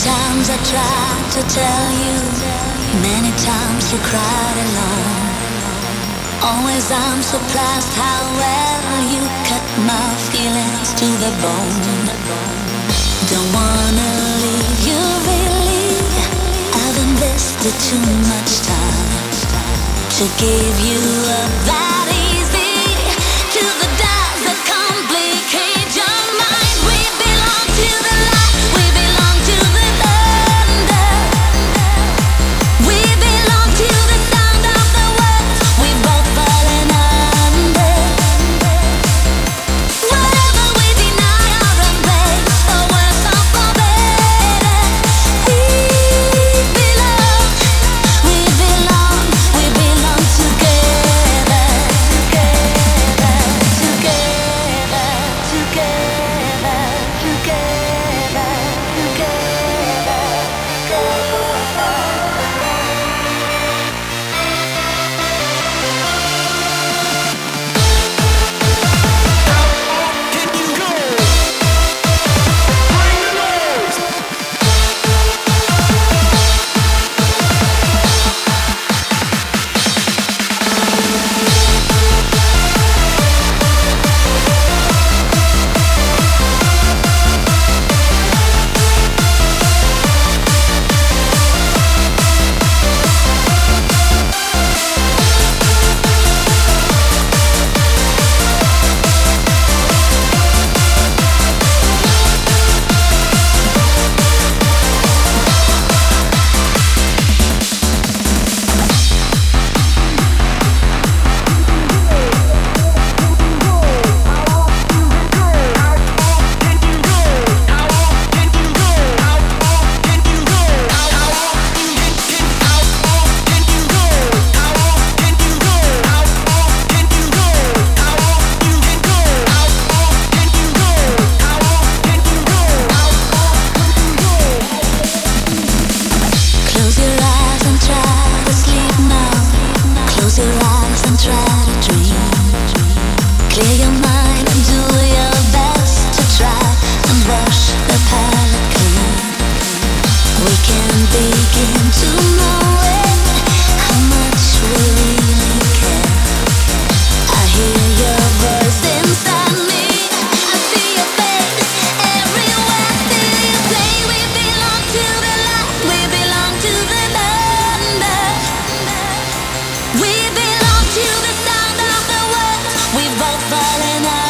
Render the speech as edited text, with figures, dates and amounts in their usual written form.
times I tried to tell you, many times you cried alone. Always I'm surprised how well you cut my feelings to the bone. Don't wanna leave you really, I've invested too much time to give you up that easy, to the doubts that complicate your mind. We belong to the light, we belong to the thunder, we belong to the sound of the words we've both fallen under. Whatever we deny or embrace, for worse or for better, we belong, we belong, we belong together, together, together, together, together, together, close your eyes and try to sleep now. Close your eyes and try to dream. Clear your mind and do your best to try and wash the palate clean. We can begin to know it, how much we really care. I hear your voice inside me, I see your face everywhere. Still you say we belong to the light, we belong to the thunder, we belong to the sound of the words we've both fallen out.